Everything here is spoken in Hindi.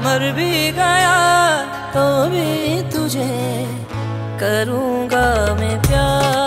मर भी गया तो भी तुझे करूँगा मैं प्यार।